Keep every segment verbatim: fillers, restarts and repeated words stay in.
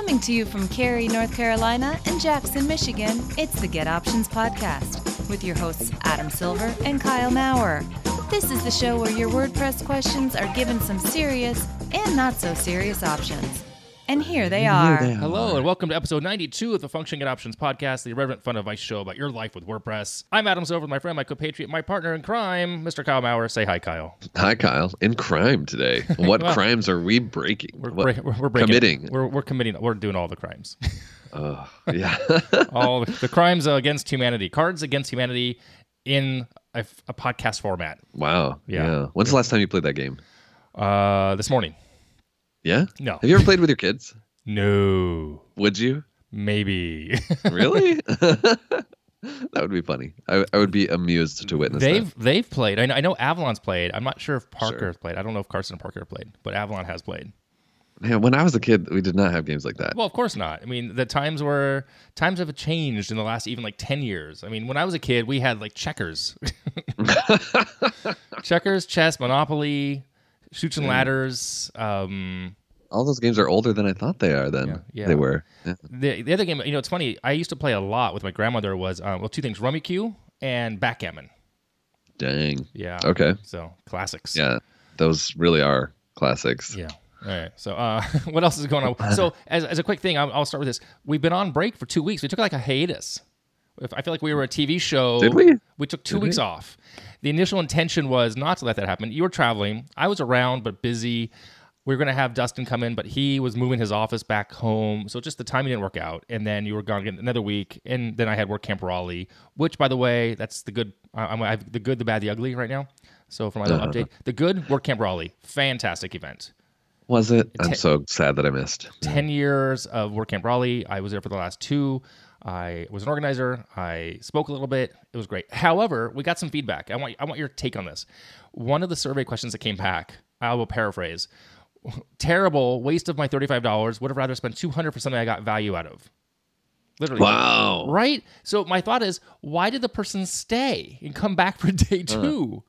Coming to you from Cary, North Carolina and Jackson, Michigan, it's the Get Options Podcast with your hosts Adam Silver and Kyle Maurer. This is the show where your WordPress questions are given some serious and not so serious options. And here they are. Here they are. Hello, and welcome to episode ninety-two of the Function Get Options Podcast, the irreverent fun advice show about your life with WordPress. I'm Adam Silver, my friend, my compatriot, my partner in crime, Mister Kyle Maurer. Say hi, Kyle. Hi, Kyle. In crime today. What well, crimes are we breaking? We're, what, break, we're, we're breaking. Committing. We're, we're committing. We're doing all the crimes. Oh, yeah. all the, the crimes against humanity. Cards against humanity in a, a podcast format. Wow. Yeah. yeah. When's the last time you played that game? Uh, this morning. Yeah? No. Have you ever played with your kids? No. Would you? Maybe. Really? That would be funny. I, I would be amused to witness they've that. They've played. I know, I know Avalon's played. I'm not sure if Parker Sure. has played. I don't know if Carson and Parker have played, but Avalon has played. Man, when I was a kid, we did not have games like that. Well, of course not. I mean, the times were times have changed in the last even like ten years. I mean, when I was a kid, we had like checkers. Checkers, chess, Monopoly, Chutes and Ladders. Um, All those games are older than I thought they are then. Yeah, yeah. They were. Yeah. the, the other game, you know, it's funny. I used to play a lot with my grandmother was, uh, well, two things, Rummikub and Backgammon. Dang. Yeah. Okay. So, classics. Yeah. Those really are classics. Yeah. All right. So, uh, what else is going on? So, as, as a quick thing, I'll, I'll start with this. We've been on break for two weeks. We took like a hiatus. If I feel like we were a T V show. Did we? We took two Did weeks we? off. The initial intention was not to let that happen. You were traveling. I was around, but busy. We were going to have Dustin come in, but he was moving his office back home. So just the timing didn't work out. And then you were gone again another week. And then I had WordCamp Raleigh, which, by the way, that's the good. I'm I have the good, the bad, the ugly right now. So for my little Uh-huh. update, the good, WordCamp Raleigh, fantastic event. Was it? I'm Ten- so sad that I missed. ten years of WordCamp Raleigh. I was there for the last two. I was an organizer. I spoke a little bit. It was great. However, we got some feedback. I want I want your take on this. One of the survey questions that came back, I will paraphrase. Terrible waste of my thirty-five dollars. Would have rather spent two hundred dollars for something I got value out of. Literally. Wow. Right? So my thought is, why did the person stay and come back for day two?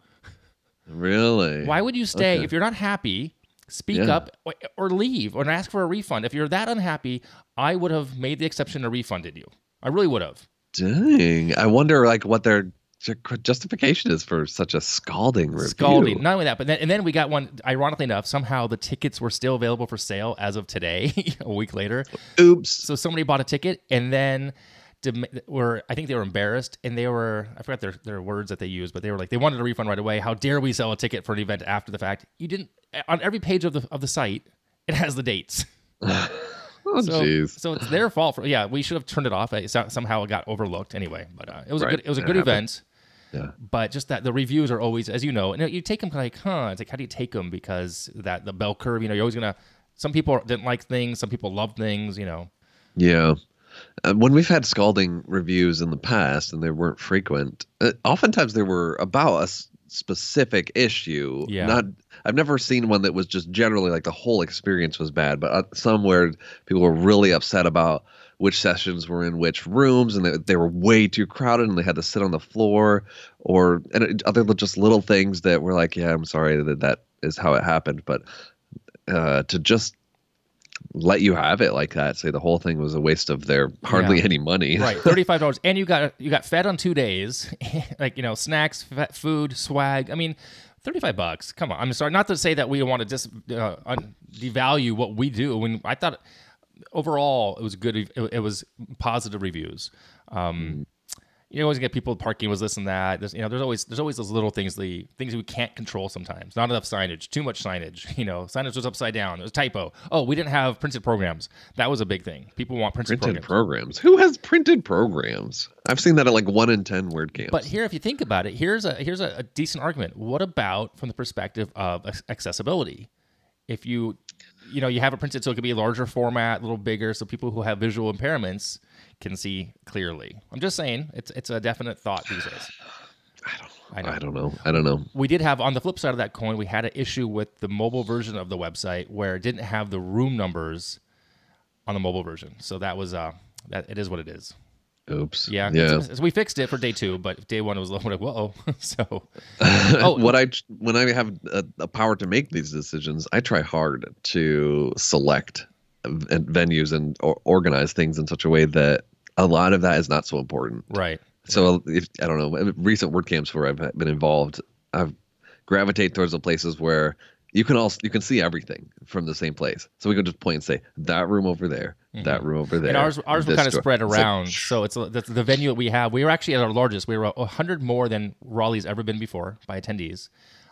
Really? Why would you stay? Okay. If you're not happy, speak Yeah. up or, or leave or ask for a refund. If you're that unhappy, I would have made the exception and refunded you. I really would have. Dang. I wonder like what their ju- justification is for such a scalding review. Scalding. Not only that, but then and then we got one. Ironically enough, somehow the tickets were still available for sale as of today, a week later. Oops. So somebody bought a ticket and then dem- were I think they were embarrassed and they were I forgot their their words that they used, but they were like they wanted a refund right away. How dare we sell a ticket for an event after the fact? You didn't on every page of the of the site. It has the dates. Oh, So, jeez. so it's their fault. For, yeah, we should have turned it off. It so- somehow it got overlooked anyway. But uh, it was Right. a good. It was a It good happens. event. Yeah. But just that the reviews are always, as you know, and you take them like, huh? It's like, how do you take them? Because that the bell curve. You know, you're always gonna. Some people didn't like things. Some people love things. You know. Yeah. Uh, when we've had scalding reviews in the past and they weren't frequent, uh, oftentimes they were about a s- specific issue. Yeah. Not. I've never seen one that was just generally like the whole experience was bad, but uh, some where people were really upset about which sessions were in which rooms and they, they were way too crowded and they had to sit on the floor, or and it, other just little things that were like, yeah, I'm sorry that that is how it happened, but uh, to just let you have it like that, say the whole thing was a waste of their hardly Yeah. any money. Right, thirty-five dollars, and you got you got fed on two days, like you know, snacks, f- food, swag. I mean, thirty-five bucks. Come on, I'm sorry, not to say that we want to just uh, un- devalue what we do. When I thought overall it was good, it, it was positive reviews. Um, You always get people parking was this and that. There's, you know, there's always there's always those little things, the things we can't control sometimes. Not enough signage, too much signage. You know, signage was upside down. There was a typo. Oh, we didn't have printed programs. That was a big thing. People want printed, Printed programs. programs. Who has printed programs? I've seen that at like one in ten WordCamps. But here, if you think about it, here's a here's a, a decent argument. What about from the perspective of ac- accessibility? If you, you know, you have it printed so it could be a larger format, a little bigger, so people who have visual impairments can see clearly. I'm just saying, it's it's a definite thought these days. I don't. I know. I don't know. I don't know. We did have, on the flip side of that coin, we had an issue with the mobile version of the website where it didn't have the room numbers on the mobile version. So that was, uh, that it is what it is. Oops. Yeah. Yeah. It's- it's- we fixed it for day two, but day one was a little like, whoa. So, oh, what I when I have a, a power to make these decisions, I try hard to select v- venues and or, organize things in such a way that a lot of that is not so important. Right. So if I don't know, recent word camps where I've been involved, I've gravitate towards the places where you can also you can see everything from the same place. So we can just point and say that room over there, mm-hmm. that room over there. And ours ours were kind of door. spread It's around. like, so it's the, the venue that we have. We were actually at our largest. We were one hundred more than Raleigh's ever been before by attendees.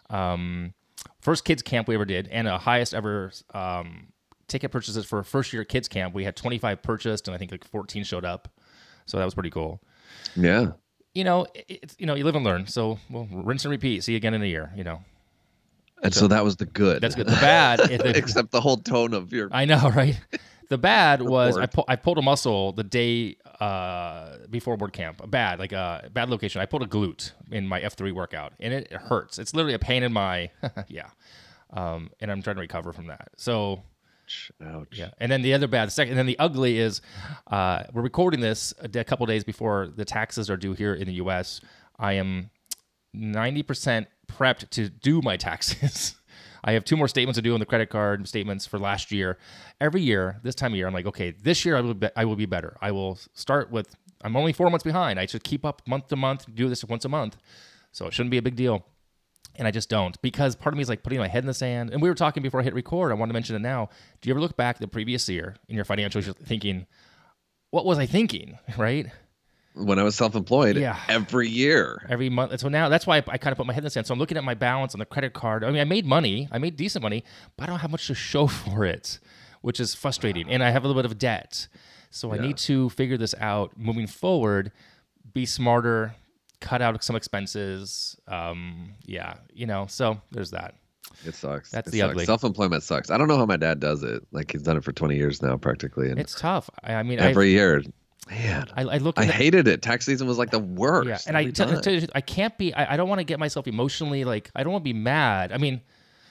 Um, first kids camp we ever did, and a highest ever um, ticket purchases for a first year kids camp. We had twenty-five purchased, and I think like fourteen showed up. So that was pretty cool. Yeah. You know, it's, you know, you live and learn. So we'll rinse and repeat. See you again in a year. You know. And so, so that was the good. That's good. The bad, the, except the whole tone of your. I know, right? The bad was I, pu- I pulled a muscle the day uh, before board camp. Bad, like a bad location. I pulled a glute in my F three workout, and it, it hurts. It's literally a pain in my yeah, um, and I'm trying to recover from that. So. Ouch. Yeah, and then the other bad, second, and then the ugly is, uh, we're recording this a, d- a couple days before the taxes are due here in the U S. I am ninety percent prepped to do my taxes. I have two more statements to do on the credit card statements for last year. Every year, this time of year, I'm like, okay, this year I will be, I will be better. I will start with, I'm only four months behind. I should keep up month to month, do this once a month, so it shouldn't be a big deal. And I just don't, because part of me is like putting my head in the sand. And we were talking before I hit record. I want to mention it now. Do you ever look back the previous year in your financials thinking, what was I thinking, right? When I was self-employed, yeah. every year. Every month. So now that's why I, I kind of put my head in the sand. So I'm looking at my balance on the credit card. I mean, I made money. I made decent money, but I don't have much to show for it, which is frustrating. And I have a little bit of debt. So I yeah. need to figure this out moving forward, be smarter, cut out some expenses. Um, yeah, you know, so there's that. It sucks. That's it the sucks. ugly. Self-employment sucks. I don't know how my dad does it. Like he's done it for twenty years now, practically. And it's tough. I, I mean, every I've, year, man, I, I look. I at hated it. Tax season was like the worst. Yeah, and I, t- t- I can't be. I, I don't want to get myself emotionally like. I don't want to be mad. I mean,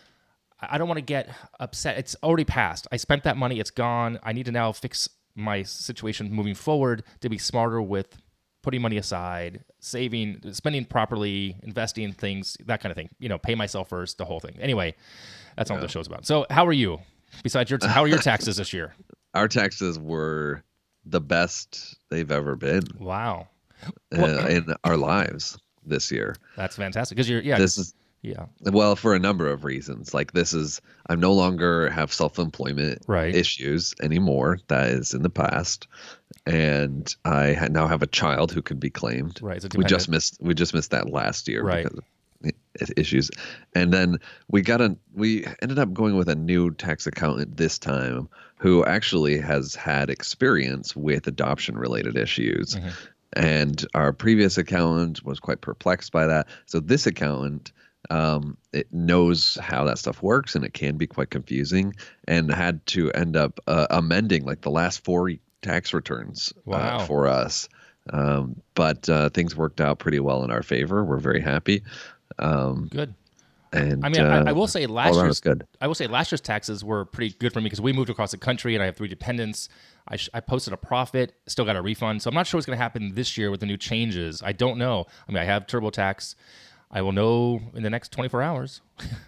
I don't want to get upset. It's already passed. I spent that money. It's gone. I need to now fix my situation moving forward to be smarter with putting money aside, saving, spending properly, investing in things, that kind of thing. You know, pay myself first, the whole thing. Anyway, that's yeah. all the show's about. So how are you? Besides your, t- how are your taxes this year? Our taxes were the best they've ever been. Wow. Uh, well, in our lives this year. That's fantastic. Because you're, yeah. This is, yeah. Well, for a number of reasons. Like this is, I'm no longer have self-employment right. issues anymore. That is in the past. And I ha- now have a child who could be claimed. Right. So we just missed, we just missed that last year right. because of issues. And then we got a, we ended up going with a new tax accountant this time who actually has had experience with adoption related issues. Mm-hmm. And our previous accountant was quite perplexed by that. So this accountant, um, it knows how that stuff works, and it can be quite confusing, and had to end up uh, amending like the last four tax returns wow. uh, for us. Um, but uh, things worked out pretty well in our favor. We're very happy. Um, good. And I mean, uh, I, I will say last year's good. I will say last year's taxes were pretty good for me because we moved across the country, and I have three dependents. I, sh- I posted a profit, still got a refund. So I'm not sure what's going to happen this year with the new changes. I don't know. I mean, I have TurboTax. I will know in the next twenty-four hours.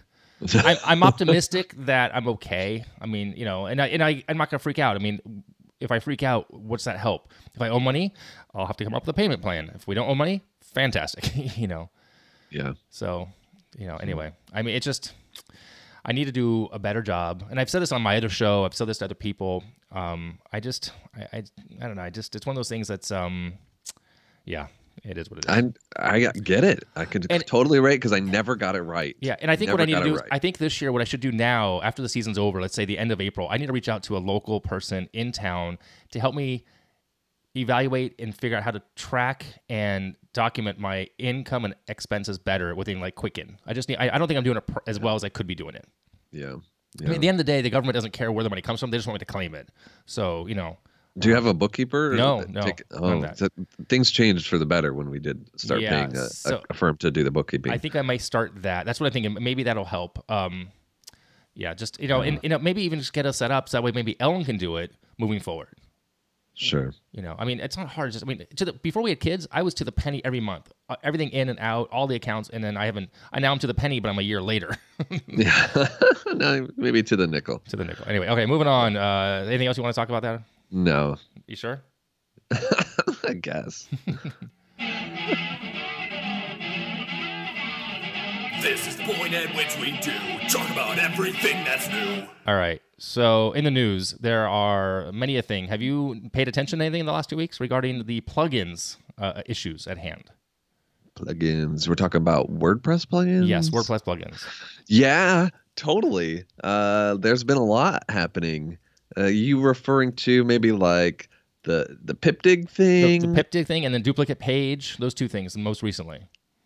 I, I'm optimistic that I'm okay. I mean, you know, and I and I I'm not gonna freak out. I mean, if I freak out, what's that help? If I owe money, I'll have to come up with a payment plan. If we don't owe money, fantastic. you know. Yeah. So, you know. Anyway, I mean, it just. I need to do a better job, and I've said this on my other show. I've said this to other people. Um, I just, I, I, I don't know. I just, it's one of those things that's, um, yeah. It is what it is. I I get it. I could and, totally rate because I never got it right. Yeah, and I think never what I need to do is, right. I think this year what I should do now, after the season's over, let's say the end of April, I need to reach out to a local person in town to help me evaluate and figure out how to track and document my income and expenses better within like Quicken. I just need, I, I don't think I'm doing it pr- as well as I could be doing it. Yeah. yeah. I mean, at the end of the day, the government doesn't care where the money comes from. They just want me to claim it. So, you know. Do you have a bookkeeper? No, no. Take, oh, so things changed for the better when we did start yeah, paying a, so a firm to do the bookkeeping. I think I might start that. That's what I think. And maybe that'll help. Um, yeah, just, you know, uh, and you know, maybe even just get us set up so that way maybe Ellen can do it moving forward. Sure. You know, I mean, it's not hard. Just, I mean, to the, before we had kids, I was to the penny every month, uh, everything in and out, all the accounts, and then I haven't. I now I'm to the penny, but I'm a year later. Yeah. No, maybe to the nickel. To the nickel. Anyway, okay, moving on. Uh, anything else you want to talk about that? No. You sure? I guess. This is the point at which we do talk about everything that's new. All right. So in the news, there are many a thing. Have you paid attention to anything in the last two weeks regarding the plugins uh, issues at hand? Plugins. We're talking about WordPress plugins? Yes, WordPress plugins. Yeah, totally. Uh, there's been a lot happening. Uh, you referring to maybe like the the Pipdig The, thing? the Pipdig thing and then duplicate page. Those two things most recently.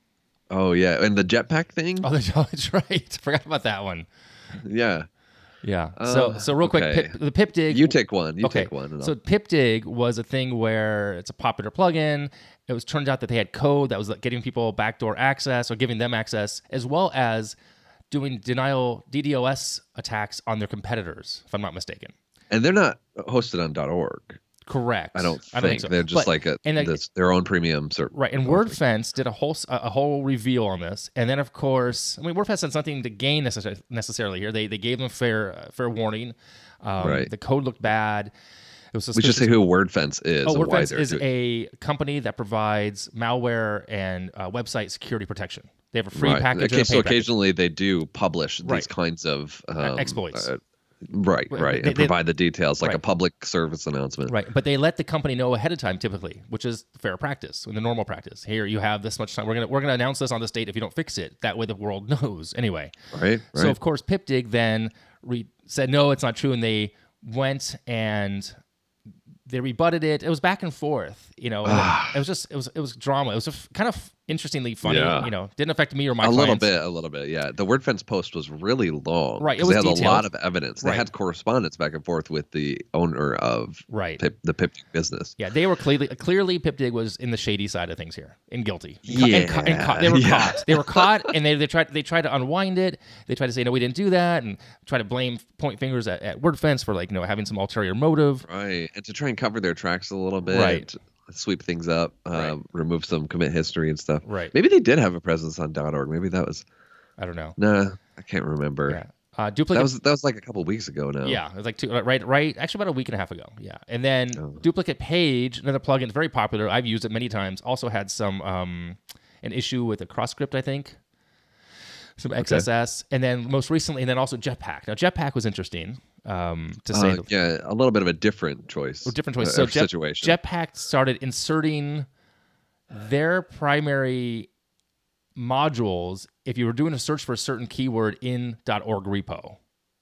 Oh, yeah. And the Jetpack thing? Oh, that's right. Forgot about that one. Yeah. Yeah. Uh, so so real quick, okay. Pip, the Pipdig. You take one. You okay. take one. and So I'll- Pipdig was a thing where it's a popular plugin. It was turned out that they had code that was like giving people backdoor access or giving them access, as well as doing denial D DoS attacks on their competitors, if I'm not mistaken. And they're not hosted on .org. Correct. I don't think, I don't think so. they're just But- like a and like- this, their own premium service. Right, and WordFence did a whole a a whole reveal on this, and then of course, I mean, WordFence had something to gain necess- necessarily here. They they gave them fair uh, fair warning. Um, Right. The code looked bad. It was We should suspicious. say who WordFence is. Oh, and why WordFence they're is doing- a company that provides malware and uh, website security protection. They have a free right. package. Okay, and a so paid package. occasionally they do publish these Right. kinds of um, exploits. uh, right, Right. right, They- and they- provide the details like a right. public service announcement. Right, but they let the company know ahead of time, typically, which is fair practice, in the normal practice. Here, you have this much time. We're gonna we're gonna announce this on this date. If you don't fix it, that way the world knows. Anyway, Right, right. so of course, Pipdig then re- said no, it's not true, and they went and they rebutted it. It was back and forth, you know. And then it was just it was it was drama. It was a f- kind of interestingly funny, Yeah. you know. Didn't affect me or my a clients. little bit, a little bit, yeah. The WordFence post was really long, Right, it 'cause was they had detailed. a lot of evidence. They Right. had correspondence back and forth with the owner of Right. Pip, the Pip business. Yeah, they were clearly clearly Pipdig was in the shady side of things here, and guilty. And ca- and ca- and Yeah, ca- they were yeah. caught. They were caught, and they they tried they tried to unwind it. They tried to say no, we didn't do that, and try to blame point fingers at, at WordFence for like you know having some ulterior motive. Right, and to try and cover their tracks a little bit, Right. sweep things up, um, Right. remove some commit history and stuff. Right. Maybe they did have a presence on .org. Maybe that was I don't know. nah. I can't remember. Yeah, uh, duplicate. That was that was like a couple weeks ago now. Yeah, it was like two, right, right. Actually, about a week and a half ago. Yeah, and then Oh. duplicate page, another plugin, very popular. I've used it many times. Also had some um, an issue with a cross script, I think. Some X S S, and then most recently, and then also Jetpack. Now, Jetpack was interesting um, to say. Uh, the, yeah, a little bit of a different choice. a different choice. uh, So of Jet, situation. Jetpack started inserting their primary modules if you were doing a search for a certain keyword in .org repo.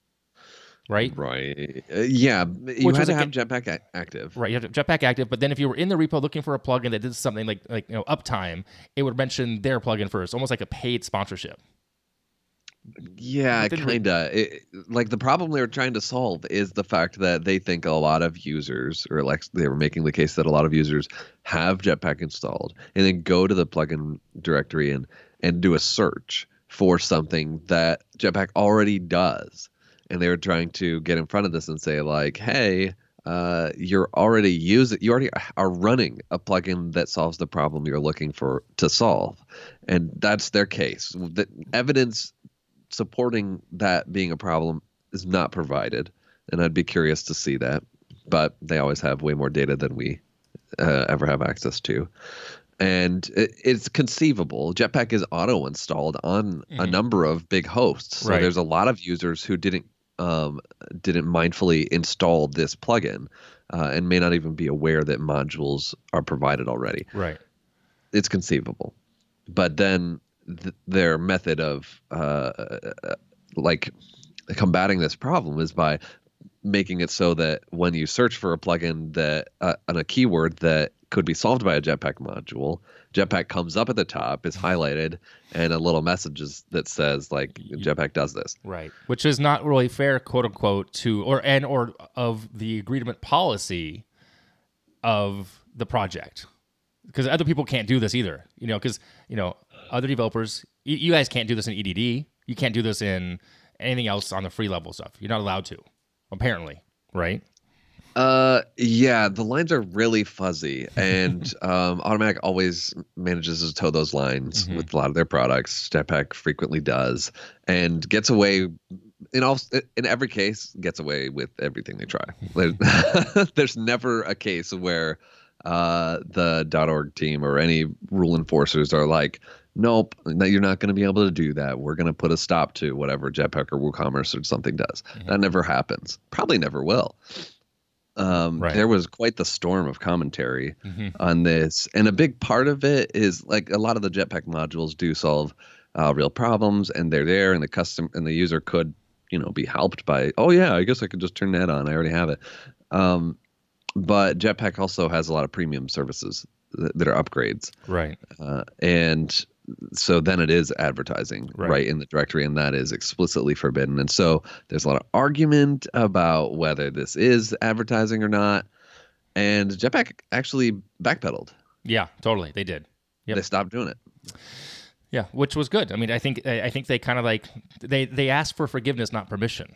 Right? Right. Uh, yeah, you Which had was to a have Jetpack a- active. Right, you have Jetpack active, but then if you were in the repo looking for a plugin that did something like like you know Uptime, it would mention their plugin first, almost like a paid sponsorship. Yeah, Within re- kinda. It, like the problem they were trying to solve is the fact that they think a lot of users, or like they were making the case that a lot of users have Jetpack installed, and then go to the plugin directory and and do a search for something that Jetpack already does, and they were trying to get in front of this and say like, hey. Uh, you're already using, you already are running a plugin that solves the problem you're looking for to solve, and that's their case. The evidence supporting that being a problem is not provided, and I'd be curious to see that, but they always have way more data than we uh, ever have access to. And it, it's conceivable Jetpack is auto installed on a Mhm. number of big hosts, so Right. there's a lot of users who didn't um, didn't mindfully install this plugin uh, and may not even be aware that modules are provided already. Right. It's conceivable, but then th- their method of uh, like combating this problem is by making it so that when you search for a plugin that uh, on a keyword that could be solved by a Jetpack module, Jetpack comes up at the top, is highlighted, and a little message is, that says like Jetpack does this. Right. Which is not really fair, quote unquote, to or and or of the agreement policy of the project. Because other people can't do this either. You know, because you know, other developers you, you guys can't do this in E D D. You can't do this in anything else on the free level stuff. You're not allowed to, apparently, right? Uh, Yeah, the lines are really fuzzy, and um, Automatic always manages to toe those lines Mhm. with a lot of their products. Jetpack frequently does, and gets away in all in every case gets away with everything they try. There's, there's never a case where uh, the .org team or any rule enforcers are like, nope, no, you're not going to be able to do that. We're going to put a stop to whatever Jetpack or WooCommerce or something does. Mhm. That never happens. Probably never will. Um, Right. There was quite the storm of commentary Mhm. on this, and a big part of it is like a lot of the Jetpack modules do solve uh, real problems, and they're there, and the custom and the user could, you know, be helped by. Oh yeah, I guess I could just turn that on. I already have it. Um, but Jetpack also has a lot of premium services that, that are upgrades, Right. uh, and so then it is advertising Right. right. in the directory, and that is explicitly forbidden. And so there's a lot of argument about whether this is advertising or not. And Jetpack actually backpedaled. Yeah, totally. They did. Yep. They stopped doing it. Yeah, which was good. I mean, I think I I think they kind of like they they asked for forgiveness, not permission.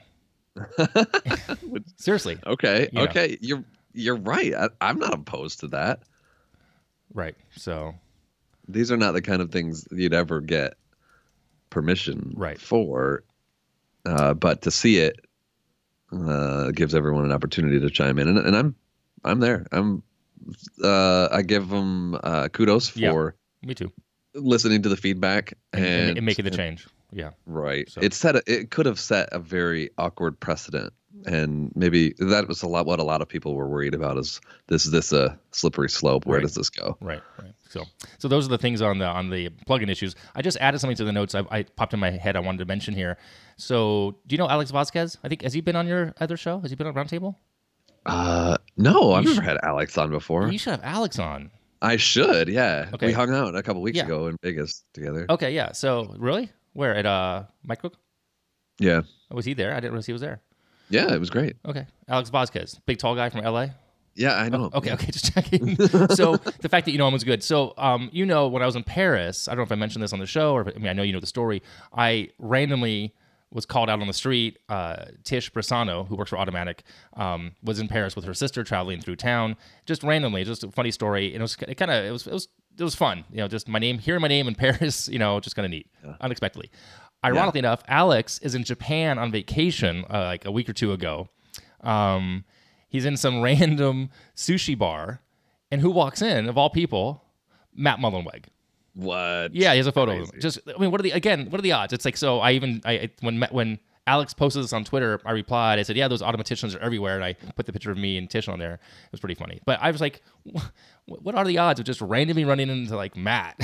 Seriously. Okay. You know. Okay. You're you're right. I, I'm not opposed to that. Right. So These are not the kind of things you'd ever get permission Right. for. Uh, but to see it uh, gives everyone an opportunity to chime in, and, and I'm I'm there. I'm uh, I give them uh, kudos for Yeah. me too. listening to the feedback And, and, and, and making the change. Yeah. right. So- It set a, it could have set a very awkward precedent, and maybe that was a lot what a lot of people were worried about. Is this is this a slippery slope? Where Right. does this go? Right, right. So, so those are the things on the on the plugin issues. I just added something to the notes. I, I popped in my head. I wanted to mention here. So, do you know Alex Vasquez? I think has he been on your other show? Has he been on Roundtable? Uh, no, I've You never sh- had Alex on before. You should have Alex on. I should, yeah. Okay. We hung out a couple weeks Yeah. ago in Vegas together. Okay, yeah. So, really, where at uh Micro? Yeah, Was he there? I didn't realize he was there. yeah, it was great. Okay, Alex Vasquez, big tall guy from L A. Yeah, I know. Okay, okay, just checking. So the fact that you know him was good. So, um, you know, when I was in Paris, I don't know if I mentioned this on the show, or if, I mean, I know you know the story. I randomly was called out on the street. Uh, Tish Bressano, who works for Automatic, um, was in Paris with her sister traveling through town, just randomly, just a funny story. And it was it kind of it was it was it was fun. You know, just my name, hearing my name in Paris. You know, just kind of neat, unexpectedly. Ironically enough, Alex is in Japan on vacation, uh, like a week or two ago. Um, he's in some random sushi bar, and who walks in, of all people? Matt Mullenweg. What? Yeah, he has a photo of him. Crazy. Just, I mean, what are the again? What are the odds? It's like so. I even I I- when Ma- when Alex posted this on Twitter, I replied. I said, "Yeah, those automaticians are everywhere," and I put the picture of me and Tish on there. It was pretty funny. But I was like, "Wh- "What are the odds of just randomly running into like Matt?"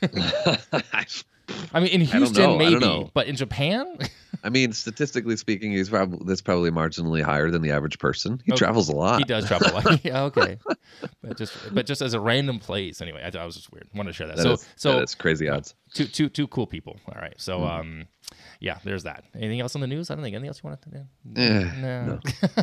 I mean, in don't Houston, know. I don't maybe, know. but in Japan, I mean, statistically speaking, he's probably that's probably marginally higher than the average person. He Okay. travels a lot. he does travel. a lot. Yeah, okay. But just, but just as a random place, anyway. I thought it was just weird. Wanted to share that. That so, is- so that is crazy odds. two, two, two cool people. All right. So, Hmm. um, yeah, there's that. Anything else on the news? I don't think anything else you want to. do? Eh, No.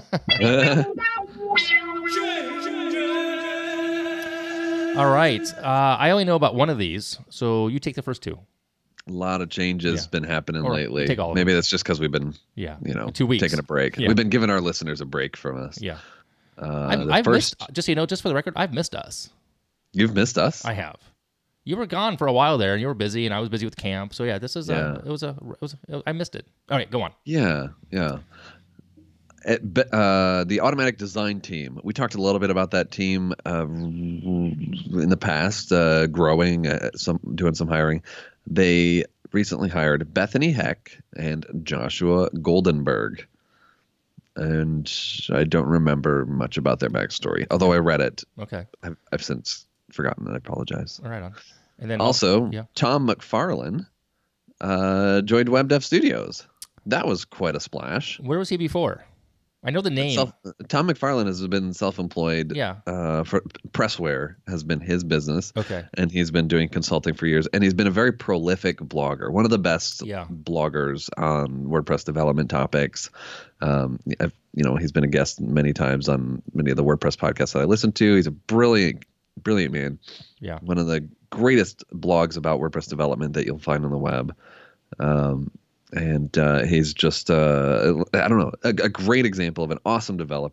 All right. Uh, I only know about one of these, so you take the first two. A lot of changes Yeah. been happening Or lately. take all of Maybe that's just because we've been, Yeah. you know, Two weeks. taking a break. Yeah. We've been giving our listeners a break from us. Yeah. Uh, I've, the I've first, missed. Just so you know, just for the record, I've missed us. you've missed us. I have. You were gone for a while there, and you were busy, and I was busy with camp. So yeah, this is. Yeah. A, it was a. It was. A, I missed it. All right, go on. Yeah, yeah. It, but, uh, the Automatic Design team. We talked a little bit about that team uh, in the past, uh, growing, uh, some doing some hiring. They recently hired Bethany Heck and Joshua Goldenberg, and I don't remember much about their backstory. Although I read it, Okay. I've, I've since forgotten. And I apologize. All right. On. And then Also, yeah. Tom McFarlane uh, joined WebDev Studios. That was quite a splash. Where was he before? I know the name. Self, Tom McFarlane has been self-employed. Yeah. Uh, for Pressware has been his business, Okay. and he's been doing consulting for years. And he's been a very prolific blogger, one of the best Yeah. bloggers on WordPress development topics. Um, I've, you know, he's been a guest many times on many of the WordPress podcasts that I listen to. He's a brilliant, brilliant man. Yeah. One of the greatest blogs about WordPress development that you'll find on the web. Um, and uh, he's just, uh, I don't know, a, a great example of an awesome developer,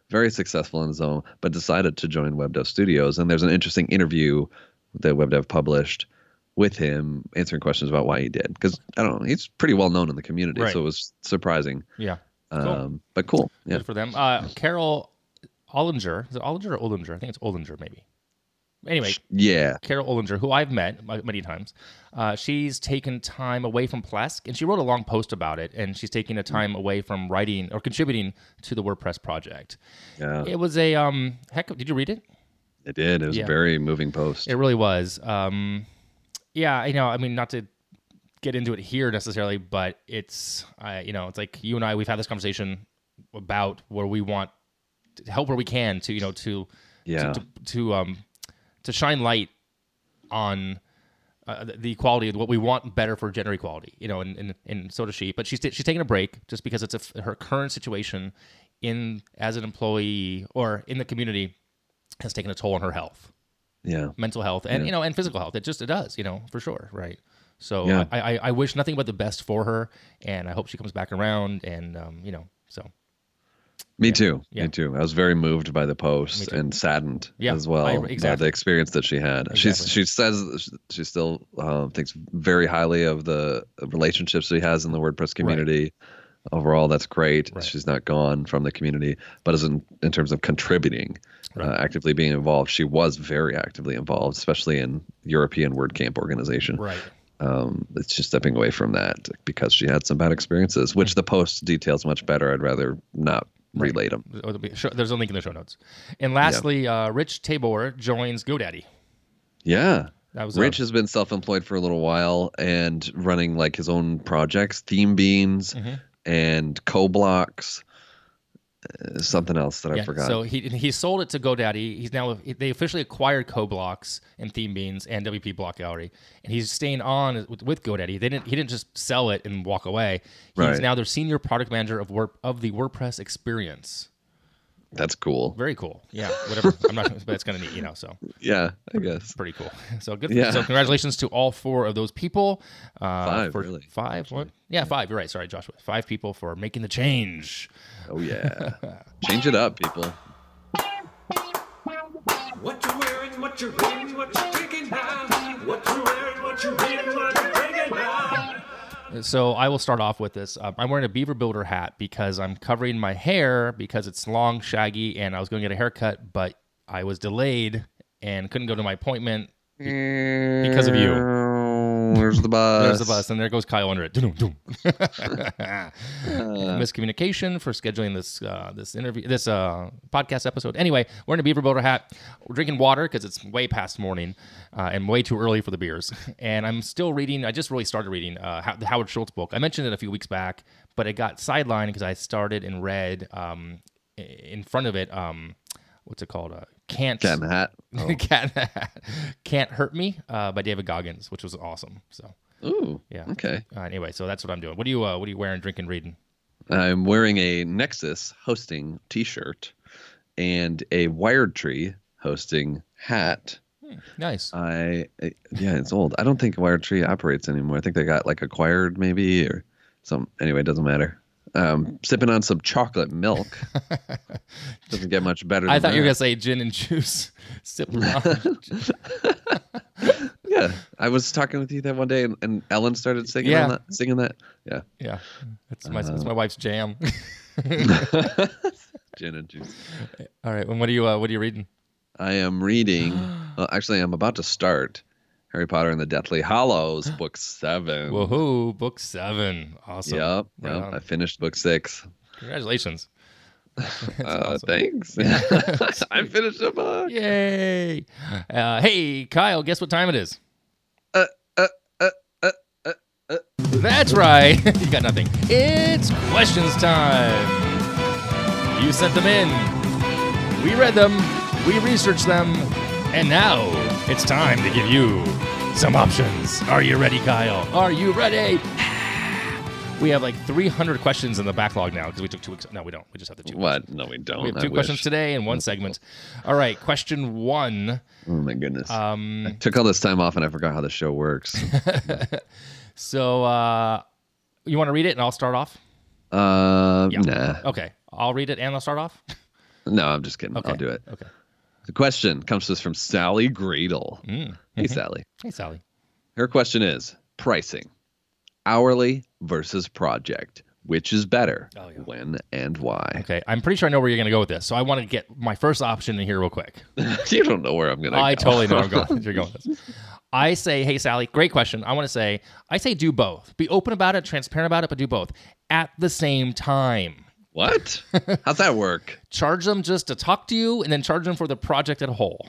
very successful in his own, but decided to join WebDev Studios. And there's an interesting interview that WebDev published with him answering questions about why he did. Because, I don't know, he's pretty well known in the community, Right. so it was surprising. Yeah. Um, Cool. But cool. Yeah. Good for them. Uh, Carol Ollinger. Is it Ollinger or Ollinger? I think it's Ollinger, maybe. Anyway, Yeah. Carol Ollinger, who I've met many times, uh, she's taken time away from Plesk, and she wrote a long post about it, and she's taking a time away from writing or contributing to the WordPress project. Yeah. It was a, um, heck, did you read it? It did. It was Yeah. a very moving post. It really was. Um, yeah, you know, I mean, not to get into it here necessarily, but it's, uh, you know, it's like you and I, we've had this conversation about where we want to help where we can to, you know, to, Yeah. to, to, to um, to shine light on uh, the quality of what we want better for gender equality, you know, and, and, and so does she. But she's, t- she's taking a break just because it's a, her current situation in as an employee or in the community has taken a toll on her health, Yeah. mental health, and Yeah. you know, and physical health. It just it does, you know, for sure, right? So Yeah. I, I I wish nothing but the best for her, and I hope she comes back around, and um, you know, so. Me too. Yeah. Me too. I was very moved by the Me post too. and saddened Yeah, as well I- by exactly. the experience that she had. Exactly. She's she says she still um, thinks very highly of the relationships she has in the WordPress community. Overall, that's great. Right. She's not gone from the community, but as in, in terms of contributing, Right. uh, actively being involved, she was very actively involved, especially in European WordCamp organization. Right. Um, it's just stepping away from that because she had some bad experiences, which the post details much better. I'd rather not Right. relate them. Or there'll be- show- There's a link in the show notes. And lastly, uh, Rich Tabor joins GoDaddy. Yeah. That was Rich a, has been self-employed for a little while and running like his own projects, Theme Beans Mhm. and CoBlocks, uh, something else that I yeah, forgot. So he he sold it to GoDaddy. He's now they officially acquired CoBlocks and Theme Beans and W P Block Gallery, and he's staying on with, with GoDaddy. They didn't he didn't just sell it and walk away. He's Right. now their senior product manager of Word, of the WordPress experience. That's cool. Very cool. Yeah, whatever. I'm not, but it's kind of neat, you know. So Yeah, I guess. pretty cool. So good. Yeah. So congratulations to all four of those people. Uh, Five, for really, Five. What? Yeah, five. You're right. Sorry, Joshua. Five people for making the change. Oh yeah. Change it up, people. What you wearing, what you reading, what you drinking now? What you wearing, what you reading, what you drinking now? So I will start off with this. Um, I'm wearing a Beaver Builder hat because I'm covering my hair because it's long, shaggy, and I was going to get a haircut, but I was delayed and couldn't go to my appointment because of you. Where's the bus? There's the bus, and there goes Kyle under it. Dum, dum. Miscommunication for scheduling this uh, this interview, this uh, podcast episode. Anyway, we're in a Beaver Builder hat. We're drinking water because it's way past morning uh, and way too early for the beers. And I'm still reading. I just really started reading uh, How- the Howard Schultz book. I mentioned it a few weeks back, but it got sidelined because I started and read um, i- in front of it. Um, what's it called? Uh, Can't Cat in the Hat. Oh. Cat in the Hat. Can't Hurt Me uh, by David Goggins, which was awesome. So. Ooh. Yeah. Okay. Uh, anyway, so that's what I'm doing. What do you uh, What are you wearing, drinking, reading? I'm wearing a Nexus hosting T-shirt and a Wired Tree hosting hat. Nice. I yeah, it's old. I don't think Wired Tree operates anymore. I think they got like acquired maybe or some. Anyway, it doesn't matter. Um, sipping on some chocolate milk. Doesn't get much better. Than I thought you were gonna that. say gin and juice. Sipping on. Yeah, I was talking with you that one day, and, and Ellen started singing Yeah. on that, singing that. Yeah, Yeah, it's my Uh, it's my wife's jam. gin and juice. All right. And what are you uh, What are you reading? I am reading. Well, actually, I'm about to start Harry Potter and the Deathly Hallows, book seven. Woohoo! Book seven. Awesome. Yep, Right yep. on. I finished book six. Congratulations. That's Uh, awesome. Thanks. I finished a book. Yay! Uh, hey, Kyle. Guess what time it is? Uh, uh, uh, uh, uh, uh. That's right. You got nothing. It's questions time. You sent them in. We read them. We researched them. And now it's time to give you some options. Are you ready, Kyle? Are you ready? We have like three hundred questions in the backlog now because we took two weeks. No, we don't. We just have the two. What? No, we don't. We have I two questions wish. today in one segment. All right, question one. Oh my goodness. Um, I took all this time off and I forgot how the show works. so uh, you want to read it and I'll start off? Uh, Yeah. Nah. Okay, I'll read it and I'll start off. No, I'm just kidding. Okay. I'll do it. Okay. The question comes to us from Sally Gradle. Mm. Hey, Mhm. Sally. Hey, Sally. Her question is pricing, hourly versus project. Which is better? Oh, yeah. When and why? Okay. I'm pretty sure I know where you're going to go with this. So I want to get my first option in here real quick. You don't know where I'm going to I go. totally know where I'm going. You're going with this. I say, hey, Sally, great question. I want to say, I say do both. Be open about it, transparent about it, but do both at the same time. What? How's that work? Charge them just to talk to you and then charge them for the project as a whole.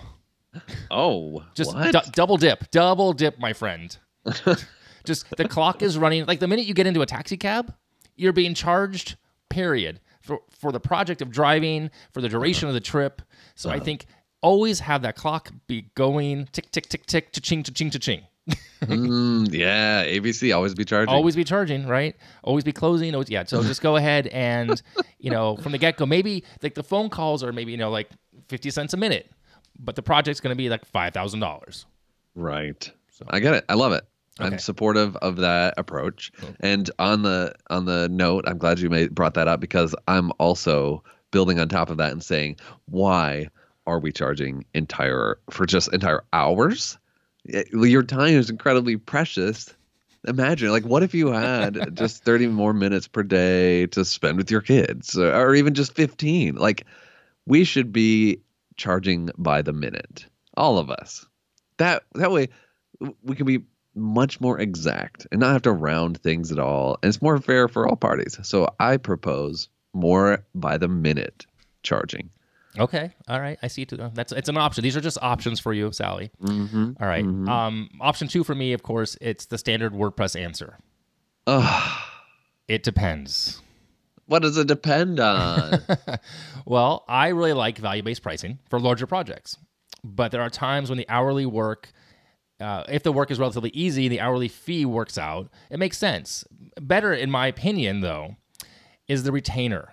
Oh, Just what? du- double dip, double dip, my friend. Just the clock is running. Like the minute you get into a taxi cab, you're being charged, period, for, for the project of driving, for the duration of the trip. So I think always have that clock be going tick, tick, tick, tick, cha-ching, cha-ching, cha-ching. Mm, yeah, A B C always be charging. Always be charging, right? Always be closing. Always, yeah. So just go ahead and, you know, from the get-go, maybe like the phone calls are maybe, you know, like fifty cents a minute, but the project's going to be like five thousand dollars. Right. I get it. I love it. Okay. I'm supportive of that approach. And on the on the note, I'm glad you made brought that up because I'm also building on top of that and saying, why are we charging entire for just entire hours? It- Your time is incredibly precious. Imagine, like, what if you had just thirty more minutes per day to spend with your kids, or, or even just fifteen? Like, we should be charging by the minute, all of us. That that way, w- we can be much more exact and not have to round things at all. And it's more fair for all parties. So I propose more by the minute charging. Okay. All right. I see. Too. That's it's an option. These are just options for you, Sally. Mm-hmm. All right. Um, option two for me, of course, it's the standard WordPress answer. Ugh, It depends. what does it depend on? Well, I really like value-based pricing for larger projects, but there are times when the hourly work, uh, if the work is relatively easy, the hourly fee works out. It makes sense. Better, in my opinion, though, is the retainer.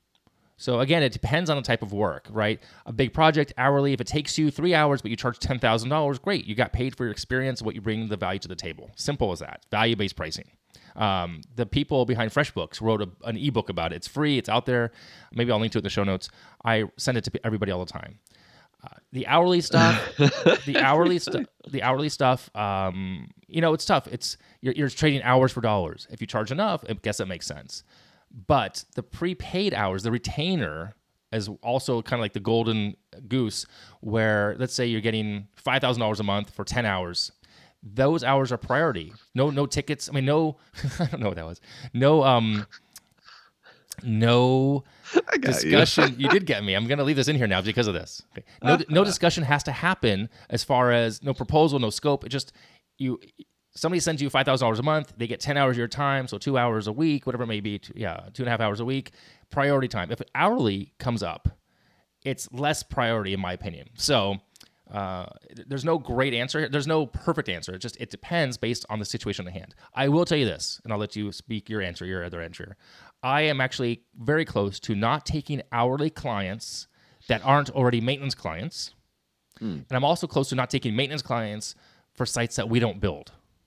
So again, it depends on the type of work, right? A big project, hourly, if it takes you three hours, but you charge ten thousand dollars, great. You got paid for your experience, what you bring the value to the table. Simple as that. Value-based pricing. Um, the people behind FreshBooks wrote a, an ebook about it. It's free. It's out there. Maybe I'll link to it in the show notes. I send it to everybody all the time. Uh, the hourly stuff, the hourly stuff, the hourly stuff. Um, you know, it's tough. It's you're, you're trading hours for dollars. If you charge enough, I guess it makes sense. But the prepaid hours, the retainer, is also kind of like the golden goose, where let's say you're getting five thousand dollars a month for ten hours. Those hours are priority. No, no tickets. I mean, no. I don't know what that was. No, um, no I got discussion. You. you did get me. I'm gonna leave this in here now because of this. Okay. No, no discussion has to happen as far as no proposal, no scope. It just you. Somebody sends you five thousand dollars a month. They get ten hours of your time, so two hours a week, whatever it may be. Two, yeah, two and a half hours a week. Priority time. If hourly comes up, it's less priority in my opinion. So. Uh, there's no great answer. There's no perfect answer. It just it depends based on the situation at hand. I will tell you this, and I'll let you speak your answer, your other answer. I am actually very close to not taking hourly clients that aren't already maintenance clients, mm. and I'm also close to not taking maintenance clients for sites that we don't build.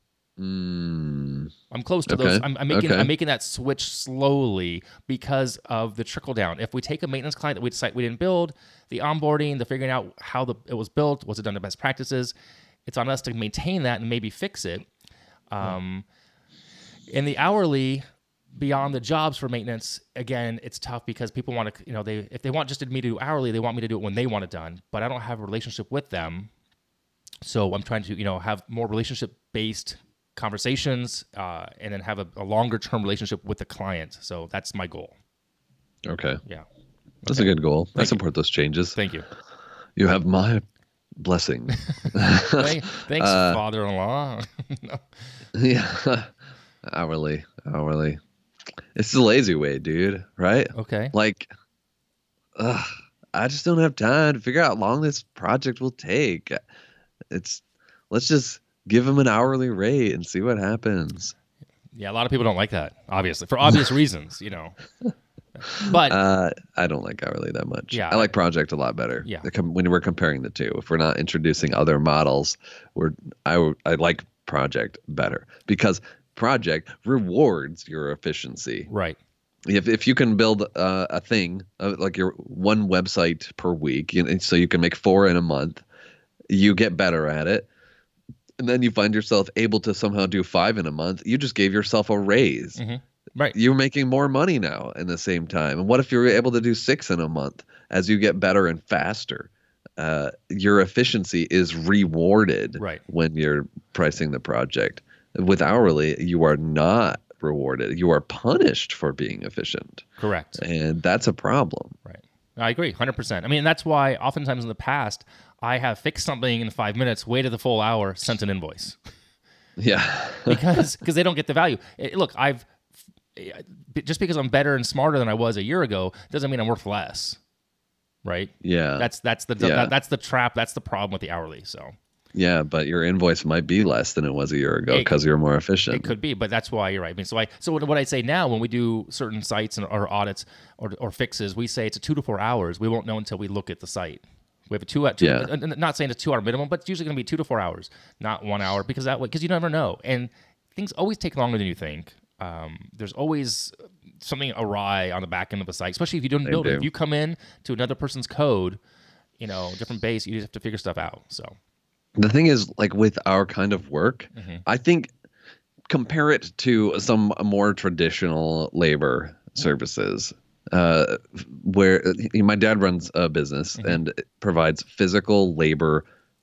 Mm. I'm close to Okay. those. I'm, I'm making Okay. I'm making that switch slowly because of the trickle down. If we take a maintenance client that we decide we didn't build, the onboarding, the figuring out how the it was built, was it done to best practices, it's on us to maintain that and maybe fix it. Um, in the hourly, beyond the jobs for maintenance, again, it's tough because people want to, you know, they if they want just me to do hourly, they want me to do it when they want it done, but I don't have a relationship with them, so I'm trying to, you know, have more relationship based conversations, uh, and then have a, a longer term relationship with the client. So that's my goal. Okay. Yeah. That's Okay. a good goal. I Thank you. support those changes. Thank you. You have my blessing. Thank, thanks, Uh, father-in-law. No. Yeah. Hourly. Hourly. It's the lazy way, dude. Right? Okay. Like, ugh, I just don't have time to figure out how long this project will take. It's let's just give them an hourly rate and see what happens. Yeah, a lot of people don't like that, obviously, for obvious reasons, you know. But Uh, I don't like hourly that much. Yeah, I like project a lot better. Yeah. The com- when we're comparing the two, if we're not introducing other models, we're I w- I like project better because project rewards your efficiency. right. If if you can build uh, a thing uh, like your one website per week, you know, so you can make four in a month, you get better at it, and then you find yourself able to somehow do five in a month. You just gave yourself a raise. Mm-hmm. Right. You're making more money now in the same time. And what if you're able to do six in a month as you get better and faster? Uh, your efficiency is rewarded right. when you're pricing the project. With hourly, you are not rewarded. You are punished for being efficient. Correct. And that's a problem. Right. I agree, one hundred percent. I mean, that's why oftentimes in the past, I have fixed something in five minutes, waited the full hour, sent an invoice. Yeah. because because they don't get the value. It, look, I've just because I'm better and smarter than I was a year ago doesn't mean I'm worth less. Right? Yeah. That's that's the Yeah. that, that's the trap. That's the problem with the hourly. So Yeah, but your invoice might be less than it was a year ago It- because you're more efficient. it could be, but that's why you're right. I mean, so I so what, what I say now when we do certain sites and or audits or or fixes, we say it's a two to four hours. We won't know until we look at the site. We have a two, two Yeah. uh, not saying it's two hour minimum, but it's usually going to be two to four hours, not one hour, because that way because you never know, and things always take longer than you think. Um, there's always something awry on the back end of a site, especially if you don't They build it. do. If you come in to another person's code, you know, different base, you just have to figure stuff out. So. The thing is, like with our kind of work, Mm-hmm. I think compare it to some more traditional labor services, uh, where my dad runs a business Mm-hmm. and it provides physical labor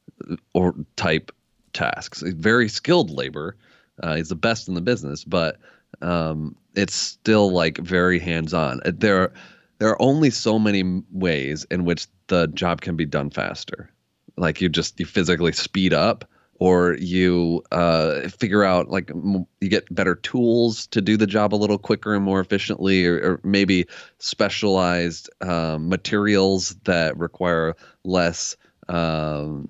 or type tasks. Very skilled labor. Uh, he's the best in the business, but um, it's still like very hands-on. There, there are only so many ways in which the job can be done faster. Like you just you physically speed up, or you uh, figure out like m- you get better tools to do the job a little quicker and more efficiently, or, or maybe specialized um, materials that require less um,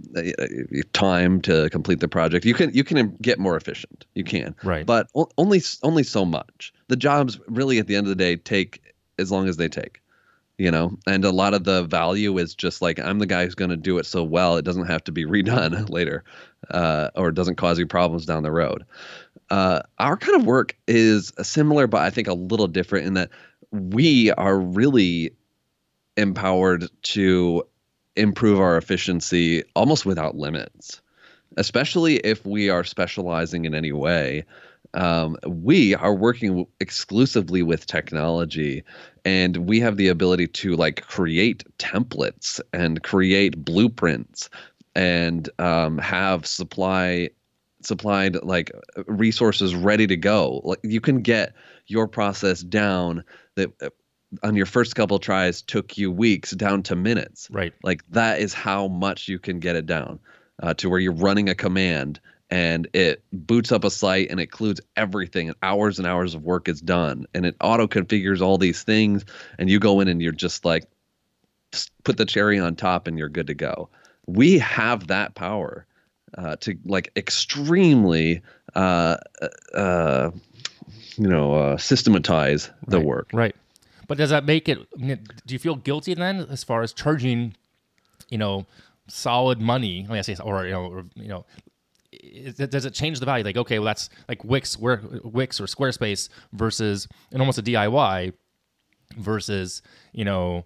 time to complete the project. You can you can get more efficient. You can, Right. but o- only only so much. The jobs really at the end of the day take as long as they take. You know, and a lot of the value is just like, I'm the guy who's going to do it so well, it doesn't have to be redone later, uh, or it doesn't cause you problems down the road. Uh, our kind of work is similar, but I think a little different in that we are really empowered to improve our efficiency almost without limits, especially if we are specializing in any way. Um, we are working exclusively with technology, and we have the ability to like create templates and create blueprints and um, have supply supplied like resources ready to go. Like you can get your process down that uh, on your first couple tries took you weeks down to minutes. Right. Like that is how much you can get it down uh, to where you're running a command and it boots up a site and it includes everything, and hours and hours of work is done, and it auto configures all these things, and you go in and you're just like, just put the cherry on top and you're good to go. We have that power uh, to like extremely, uh, uh, you know, uh, systematize the Right. work. Right. But does that make it, do you feel guilty then as far as charging, you know, solid money? I mean, I say, or, you know, or, you know, is it, does it change the value? Like, okay, well, that's like Wix, where, Wix or Squarespace versus, and almost a D I Y versus, you know,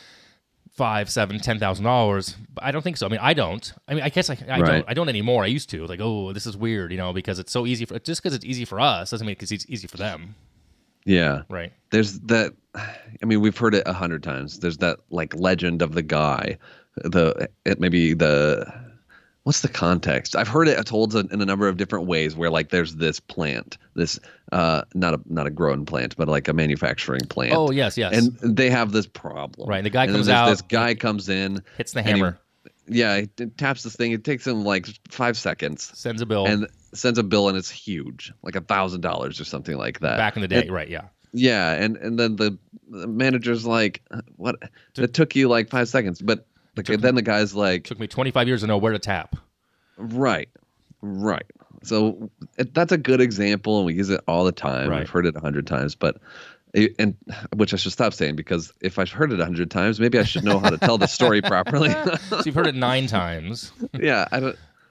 five, seven, ten thousand dollars. But I don't think so. I mean, I don't. I mean, I guess I, I Right. don't. I don't anymore. I used to. Like, oh, this is weird, you know, because it's so easy for just because it's easy for us doesn't mean it's easy for them, Yeah. right? There's that. I mean, we've heard it a hundred times. There's that like legend of the guy, the it maybe the what's the context? I've heard it told in a number of different ways. Where like there's this plant, this uh not a not a growing plant, but like a manufacturing plant. Oh yes, yes. And they have this problem. Right, the guy And then comes there's out, This guy comes in, hits the and he- hammer, yeah, he t- taps this thing. It takes him like five seconds, sends a bill. and sends a bill, and it's huge, like a thousand dollars or something like that. Back in the day, And- right? Yeah. Yeah, and and then the, the manager's like, "What? It took you like five seconds." But like, took- then the guy's like, Took me twenty-five years to know where to tap. "Right, right." So it, that's a good example, and we use it all the time. Right. I've heard it a hundred times, but it, and which I should stop saying, because if I've heard it a hundred times, maybe I should know how to tell the story properly. So you've heard it nine times. Yeah, I don't.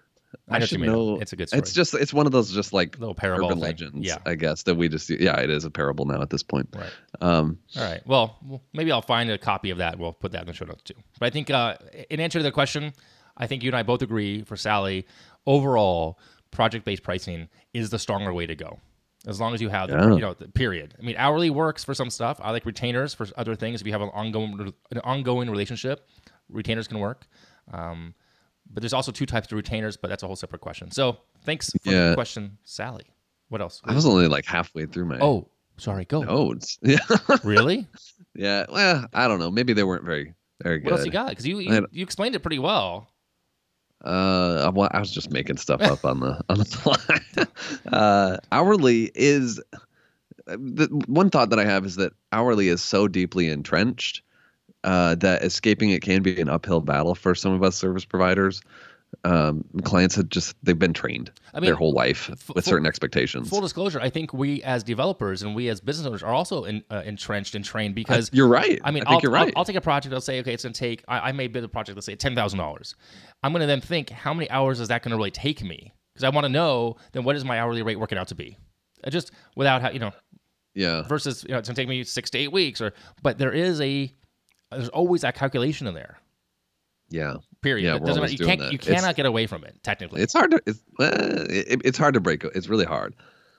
I, know what should you mean. know. It's a good story. It's just it's one of those just like Little parable urban thing. legends, Yeah. I guess, that we just yeah, it is a parable now at this point. Right. Um, All right. Well, well, maybe I'll find a copy of that. And we'll put that in the show notes too. But I think, uh, in answer to the question, I think you and I both agree. For Sally, overall, project-based pricing is the stronger way to go. As long as you have, the, Yeah. you know, the period. I mean, hourly works for some stuff. I like retainers for other things. If you have an ongoing an ongoing relationship, retainers can work. Um, but there's also two types of retainers, but that's a whole separate question. So thanks for Yeah. the question, Sally. What else? I was only like halfway through my Oh, sorry. Go. notes. Yeah, Really? yeah. Well, I don't know. Maybe they weren't very very good. What else you got? Because you, I you don't- you explained it pretty well. Uh, I wa- I was just making stuff up on the on the fly. uh, hourly is the one thought that I have is that hourly is so deeply entrenched uh, that escaping it can be an uphill battle for some of us service providers. Um, clients have just they've been trained I mean, their whole life f- with full- certain expectations. Full disclosure, I think we as developers and we as business owners are also in, uh, entrenched and trained because I- you're right. I mean, I think will you're right. I'll, I'll take a project. I'll say, okay, it's going to take, I, I may bid a project, let's say ten thousand dollars. I'm going to then think, how many hours is that going to really take me? Because I want to know, then what is my hourly rate working out to be? Uh, just without, how you know, yeah. versus, you know, it's going to take me six to eight weeks. or But there is a, there's always that calculation in there, Yeah. period. Yeah, It we're doesn't always matter. You doing can't, that. you It's- cannot get away from it, technically. It's hard to it's uh, it, it's hard to break. It's really hard.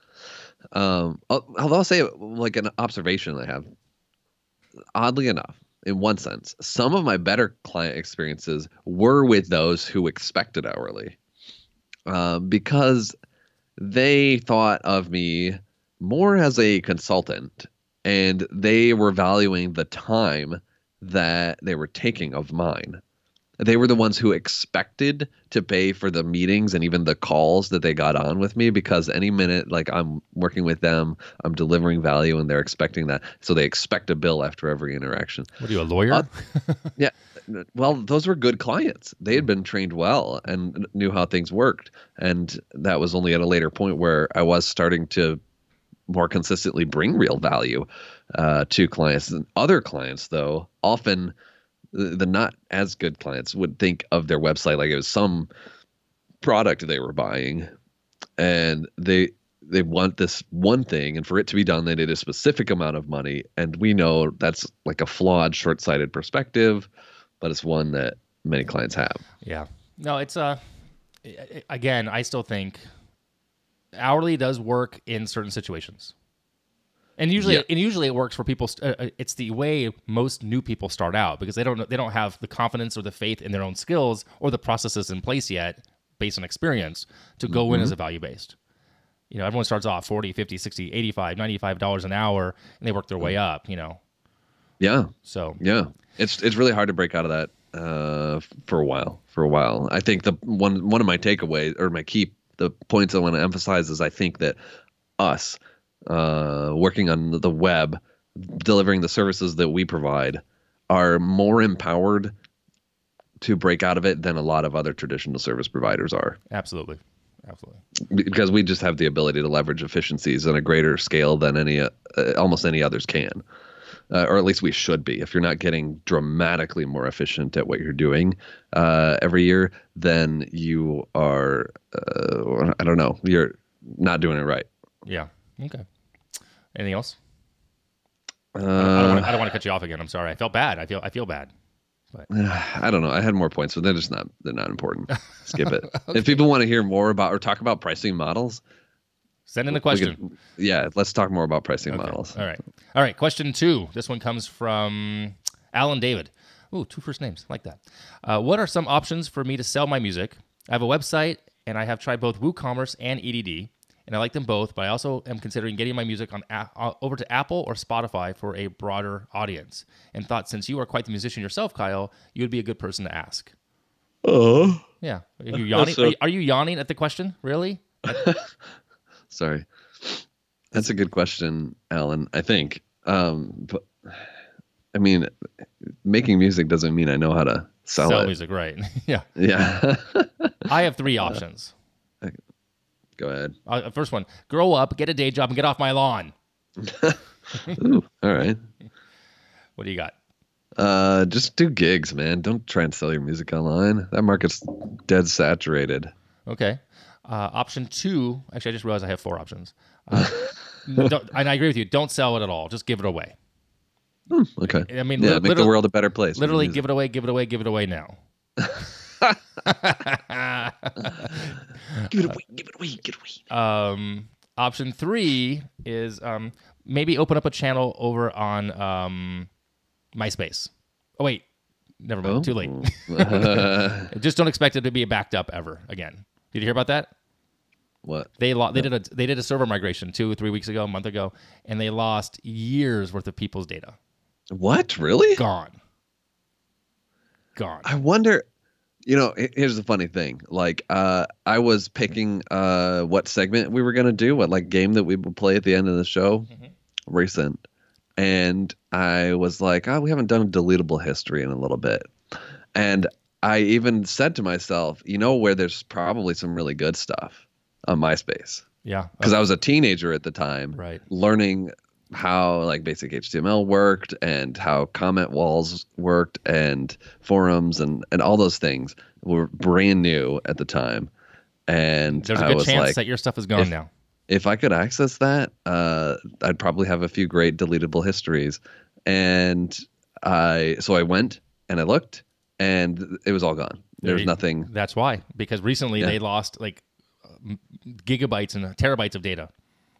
Um, al- although I'll say like an observation I have. Oddly enough, in one sense, some of my better client experiences were with those who expected hourly, um, because they thought of me more as a consultant, and they were valuing the time that they were taking of mine. They were the ones who expected to pay for the meetings and even the calls that they got on with me, because any minute, like I'm working with them, I'm delivering value and they're expecting that. So they expect a bill after every interaction. What are you, a lawyer? Uh, Yeah. Well, those were good clients. They had been trained well and knew how things worked. And that was only at a later point where I was starting to more consistently bring real value uh, to clients. And other clients, though, often the, the not as good clients would think of their website like it was some product they were buying, and they they want this one thing, and for it to be done, they need a specific amount of money. And we know that's like a flawed, short-sighted perspective, but it's one that many clients have. Yeah. No, it's uh i- i- again, I still think hourly does work in certain situations. And usually Yeah. and usually it works for people st- uh, uh, it's the way most new people start out, because they don't know- they don't have the confidence or the faith in their own skills or the processes in place yet based on experience to go in as a value based. You know, everyone starts off forty, fifty, sixty, eighty-five, ninety-five dollars an hour and they work their way up, you know. Yeah, So, yeah. It's it's really hard to break out of that uh, for a while. For a while, I think the one one of my takeaways or my key the points I want to emphasize is I think that us uh, working on the web, delivering the services that we provide, are more empowered to break out of it than a lot of other traditional service providers are, absolutely. Absolutely. because we just have the ability to leverage efficiencies on a greater scale than any uh, almost any others can. Uh, or at least we should be. If you're not getting dramatically more efficient at what you're doing uh, every year, then you are, uh, I don't know, you're not doing it right. Yeah. Okay. Anything else? Uh, I don't wanna- I don't want to cut you off again. I'm sorry. I felt bad. I feel I feel bad. I don't know. I had more points, but they're just not, they're not important. Skip it. If people want to hear more about or talk about pricing models, Send in a we question. could- yeah, let's talk more about pricing Okay. models. All right. All right. Question two. This one comes from Alan David. Ooh, two first names. Like that. Uh, what are some options for me to sell my music? I have a website, and I have tried both WooCommerce and E D D, and I like them both, but I also am considering getting my music on a- uh, over to Apple or Spotify for a broader audience. And thought, since you are quite the musician yourself, Kyle, you would be a good person to ask. Oh, Yeah. Are you yawning? so- Are you, are you yawning at the question? Really? sorry. That's a good question, Alan, I think. Um, but I mean, making music doesn't mean I know how to sell, Sell it. music, right? Yeah. Yeah. I have three options. Go ahead. Uh, first one: grow up, get a day job, and get off my lawn. Ooh, all right. What do you got? Uh, just do gigs, man. Don't try and sell your music online. That market's dead saturated. Okay. Uh, option two. Actually, I just realized I have four options. Uh, don't, and I agree with you. Don't sell it at all. Just give it away. Hmm, okay. I mean, yeah, li- make the literally- world a better place. for Literally, music. give it away. Give it away. Give it away now. Give it away. Give it away. Give it away. Um, option three is um, maybe open up a channel over on um, MySpace. Oh wait, never mind. Oh. Too late. Just don't expect it to be backed up ever again. Did you hear about that? What? They lo- they did a they did a server migration two or three weeks ago, a month ago, and they lost years worth of people's data. What? Really? Gone. Gone. I wonder. You know, he- here's the funny thing. Like, uh, I was picking uh, what segment we were gonna do, what like game that we would play at the end of the show, Mhm. recent, and I was like, oh, we haven't done a deletable history in a little bit, and I even said to myself, you know, where there's probably some really good stuff on MySpace, Yeah. because I was a teenager at the time, Right. learning how like basic H T M L worked and how comment walls worked and forums and, and all those things were brand new at the time. And There's a I good was chance like, that your stuff is gone if- now. if I could access that, uh, I'd probably have a few great deletable histories. And I, so I went and I looked and it was all gone. There was There you- nothing. That's why, because recently Yeah. they lost like m- gigabytes and terabytes of data.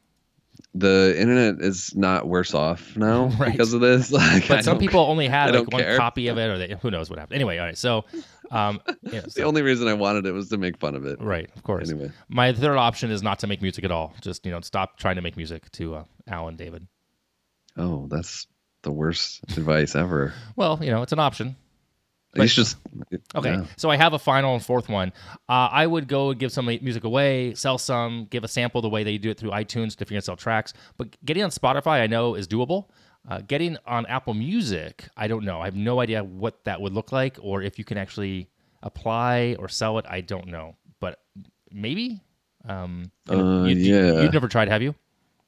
The internet is not worse off now Right. because of this. Like, I But some don't- people only I had like don't one care. copy of it, or they, who knows what happened. Anyway, all right. So, um, yeah, The so- only reason I wanted it was to make fun of it. right, of course. Anyway. My third option is not to make music at all. Just you know, stop trying to make music to uh, Alan David. Oh, that's the worst advice ever. Well, you know, it's an option. You should just Okay, yeah. so I have a final and fourth one. Uh, I would go and give some music away, sell some, give a sample the way they do it through iTunes if you're gonna sell tracks. But getting on Spotify, I know is doable. Uh, getting on Apple Music, I don't know. I have no idea what that would look like, or if you can actually apply or sell it. I don't know, but maybe. Um, you know, Uh, you, you- yeah. you've never tried, have you?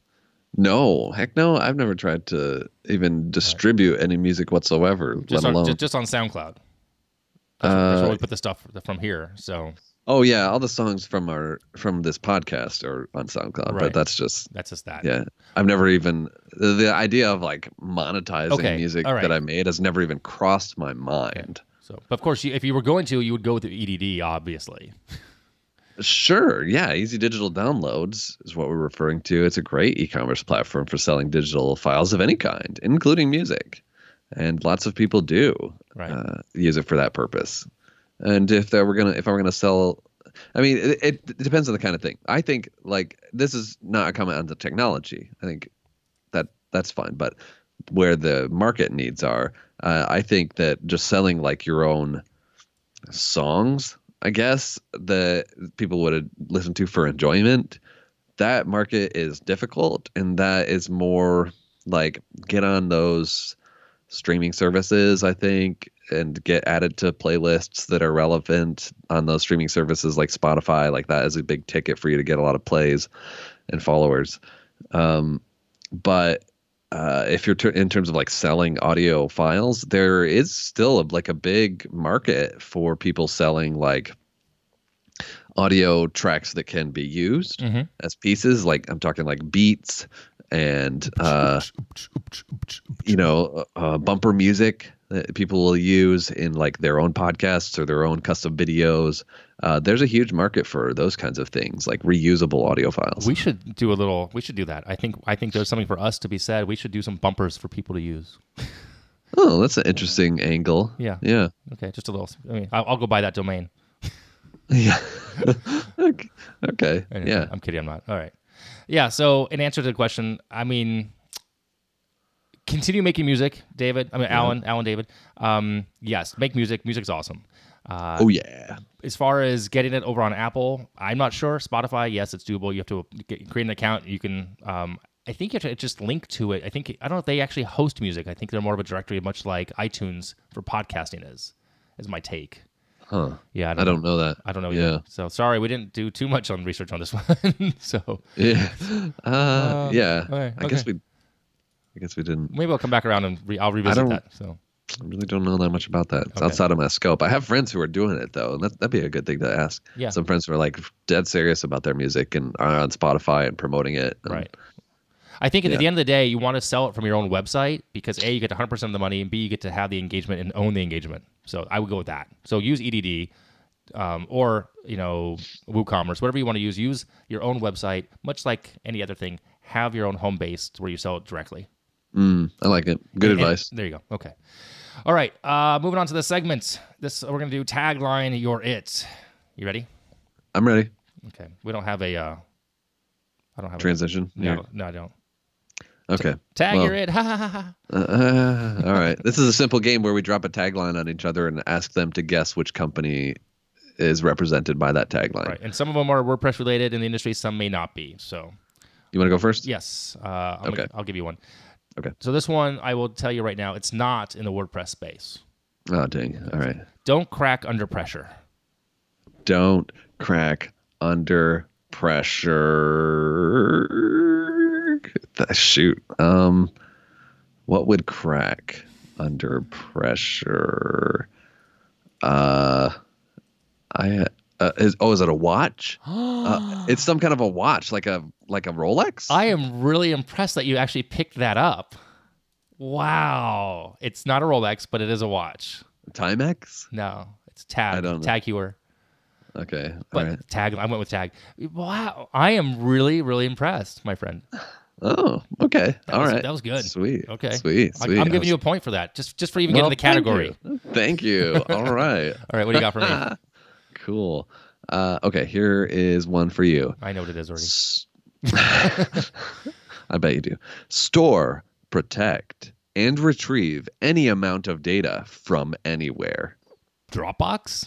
No, heck no. I've never tried to even distribute any music whatsoever, Just let on, alone. just, just on SoundCloud. That's, that's Uh, where we put the stuff from here. So oh yeah, all the songs from our from this podcast are on SoundCloud, Right. but that's just that's just that. yeah. I've never even the, the idea of like monetizing Okay, music all right. that I made has never even crossed my mind. So, but of course, you, if you were going to, you would go with the E D D, obviously. Sure, yeah, Easy Digital Downloads is what we're referring to. It's a great e-commerce platform for selling digital files of any kind, including music, and lots of people do Right. uh, use it for that purpose. And if they were gonna, if I were gonna sell, I mean, it, it depends on the kind of thing. I think like this is not a comment on the technology. I think that that's fine, but where the market needs are, uh, I think that just selling like your own songs, I guess, that people would listen to for enjoyment, that market is difficult, and that is more like get on those streaming services, I think, and get added to playlists that are relevant on those streaming services like Spotify. Like that is a big ticket for you to get a lot of plays and followers. Um, but uh, if you're ter- in terms of like selling audio files, there is still a, like a big market for people selling like audio tracks that can be used Mhm. as pieces. Like I'm talking like beats and uh, you know uh, bumper music that people will use in like their own podcasts or their own custom videos. Uh, there's a huge market for those kinds of things, like reusable audio files. We should do a little. We should do that. I think. I think there's something for us to be said. We should do some bumpers for people to use. Oh, that's an interesting angle. Yeah. Yeah. Okay, just a little. I mean, I'll, I'll go buy that domain. Yeah. okay. okay. Anyway, Yeah. I'm kidding. I'm not. All right. Yeah. So, in answer to the question, I mean, continue making music, David. I mean, Alan. Alan, David. Um, yes, make music. Music's awesome. Uh, Oh yeah. As far as getting it over on Apple, I'm not sure. Spotify, yes, it's doable. You have to get, create an account. You can. Um, I think you have to just link to it. I think I don't know if they actually host music. I think they're more of a directory, much like iTunes for podcasting is. Is my take. Huh. Yeah, I don't know that. I don't know. Yeah. Either. So sorry, we didn't do too much on research on this one. so Yeah. Uh, yeah. okay, I guess okay. we. I guess we didn't. maybe I'll come back around and re- I'll revisit don't- that. So I really don't know that much about that. It's Okay. outside of my scope. I have friends who are doing it though, and that, that'd be a good thing to ask. Yeah. Some friends who are like dead serious about their music and are on Spotify and promoting it. and- Right. I think at Yeah. the end of the day, you want to sell it from your own website because A, you get one hundred percent of the money, and B, you get to have the engagement and own the engagement. So I would go with that. So use E D D um, or, you know, WooCommerce, whatever you want to use. Use your own website, much like any other thing. Have your own home base where you sell it directly. Mm, I like it. Good And- and- advice. there you go. Okay. All right. Uh, moving on to the segments. This we're gonna do tagline. You're it. You ready? I'm ready. Okay. We don't have a. Uh, I don't have Transition. A, no, Here. no, I don't. Okay. Tag. Well, You're it. Ha ha ha ha. Uh, uh, all right. This is a simple game where we drop a tagline on each other and ask them to guess which company is represented by that tagline. Right. And some of them are WordPress related in the industry. Some may not be. So You want to go first? yes. Uh, I'm Okay. gonna, I'll give you one. Okay. So this one, I will tell you right now, it's not in the WordPress space. Oh, dang. All right. Don't crack under pressure. Don't crack under pressure. Th- Shoot. Um, what would crack under pressure? Uh, I uh, is oh, is it a watch? uh, it's some kind of a watch, like a like a Rolex. I am really impressed that you actually picked that up. Wow. It's not a Rolex, but it is a watch. Timex. No, it's Tag. I don't know. Tag Heuer. Okay. All But right. Tag, I went with Tag. Wow. I am really, really impressed, my friend. Oh, okay. That All was- right. that was good. Sweet. Okay. Sweet. I- Sweet. I'm I giving was- you a point for that, just just for even Well, getting the category. Thank you. Thank you. All right. All right, what do you got for me? Cool. Uh, okay, here is one for you. I know what it is already. S- I bet you do. Store, protect, and retrieve any amount of data from anywhere. Dropbox?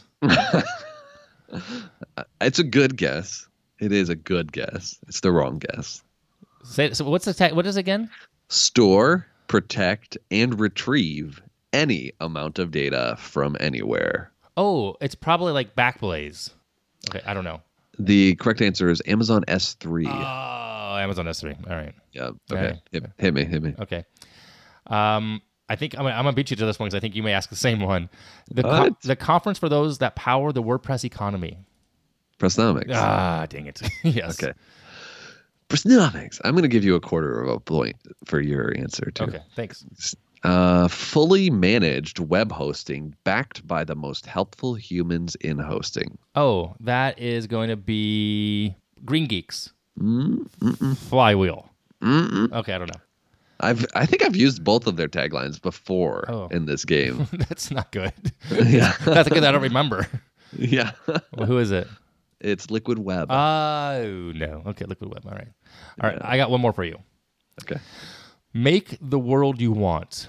It's a good guess. It is a good guess. It's the wrong guess. Say, so what's the tag? What is it again? Store, protect, and retrieve any amount of data from anywhere. Oh, it's probably like Backblaze. Okay, I don't know. The correct answer is Amazon S three. Oh, Amazon S three. All right. yeah. Okay. okay. Hit, hit me. Hit me. Okay. Um, I think I'm gonna, I'm gonna beat you to this one because I think you may ask the same one. The co- What? the conference for those that power the WordPress economy. Pressnomics. Ah, dang it. Yes. Okay. Pressnomics. I'm going to give you a quarter of a point for your answer too. Okay. Thanks. Uh, fully managed web hosting backed by the most helpful humans in hosting. Oh, that is going to be Green Geeks. Mm, Flywheel. Mm-mm. Okay, I don't know. I've I think I've used both of their taglines before Oh. in this game. That's not good. yeah. That's good. I don't remember. yeah. Well, who is it? It's Liquid Web. Oh no. Okay, Liquid Web. All right. All right. Yeah. I got one more for you. okay. Make the world you want.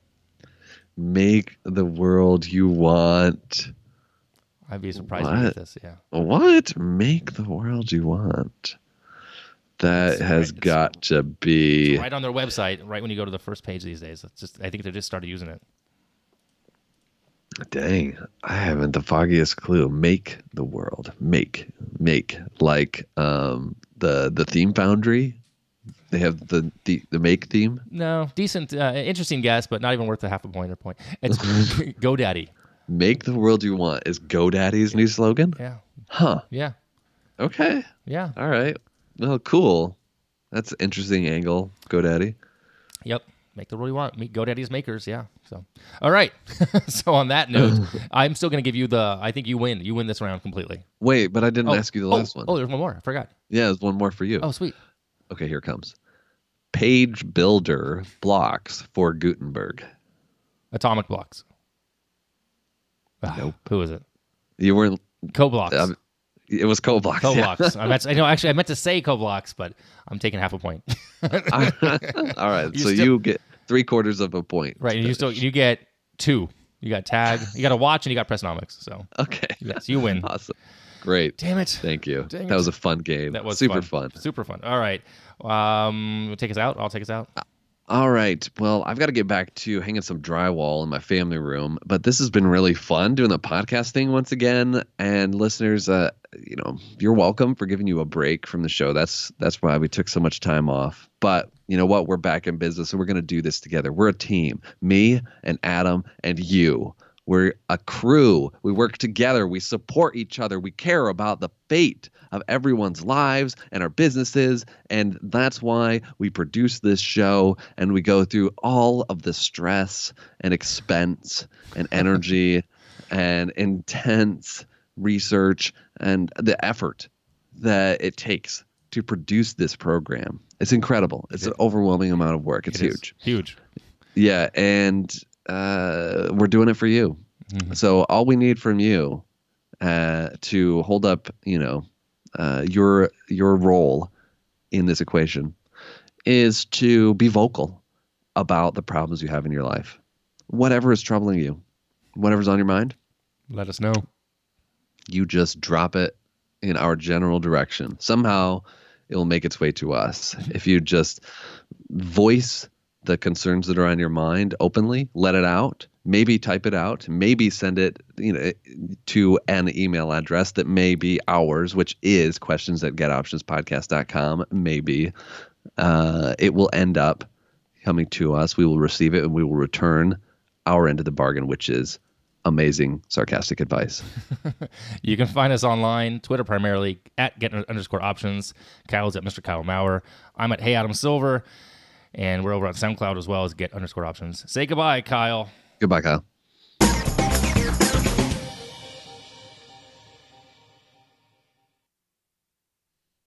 Make the world you want. I'd be surprised if you What? get this. Yeah. What? Make the world you want. That It's has right- it's got to be. Right on their website, right when you go to the first page these days. It's just I think they just started using it. Dang, I haven't the foggiest clue. Make the world. Make. Make. Like um the the theme foundry. They have the the, the make theme. No, decent, uh, interesting guess, but not even worth a half a point or point. It's GoDaddy. Make the world you want is GoDaddy's new slogan? Yeah. Huh. Yeah. Okay. Yeah. All right. Well, cool. That's an interesting angle, GoDaddy. Yep. Make the world you want. Meet GoDaddy's makers. Yeah. So, all right. So on that note, I'm still going to give you the. I think you win. You win this round completely. Wait, but I didn't Oh, ask you the oh, last one. Oh, there's one more. I forgot. Yeah, there's one more for you. Oh, sweet. Okay, here it comes. Page builder blocks for Gutenberg. Atomic Blocks. Ah, Nope. Who is it? You weren't. CoBlocks. Uh, it was CoBlocks. yeah. CoBlocks. I meant. I know. Actually, I meant to say CoBlocks, but I'm taking half a point. All right. You so still- you get three quarters of a point. Right. And you still you get two. You got Tag. You got a watch, and you got Pressnomics. So Okay. yes, you win. Awesome. Great. Damn it. Thank you. Dang that it. was a fun game. That was super fun. Super fun. All right. Um, take us out. I'll take us out. All right. Well, I've got to get back to hanging some drywall in my family room, but this has been really fun doing the podcast thing once again. And listeners, uh, you know, you're welcome for giving you a break from the show. That's that's why we took so much time off. But you know what? We're back in business, and we're going to do this together. We're a team, me and Adam and you. We're a crew. We work together. We support each other. We care about the fate of everyone's lives and our businesses. And that's why we produce this show, and we go through all of the stress and expense and energy and intense research and the effort that it takes to produce this program. It's incredible. It's an overwhelming amount of work. It's It is huge. Huge. Yeah. And uh, we're doing it for you. Mhm. So all we need from you uh, to hold up, you know, uh, your your role in this equation is to be vocal about the problems you have in your life. Whatever is troubling you, whatever's on your mind, Let us know. you just drop it in our general direction. Somehow it will make its way to us. If you just voice the concerns that are on your mind openly, let it out, maybe type it out, maybe send it, you know, to an email address that may be ours, which is questions at get options podcast dot com. Maybe uh, it will end up coming to us. We will receive it and we will return our end of the bargain, which is amazing, sarcastic advice. You can find us online, Twitter primarily, at get underscore options. Kyle's at Mister Kyle Maurer. I'm at Hey Adam Silver. And we're over on SoundCloud as well as get underscore options. Say goodbye, Kyle. Goodbye, Kyle.